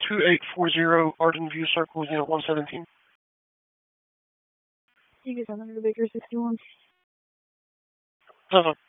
2840 Arden View Circle, Unit 117. You get 700 Baker 61. 7.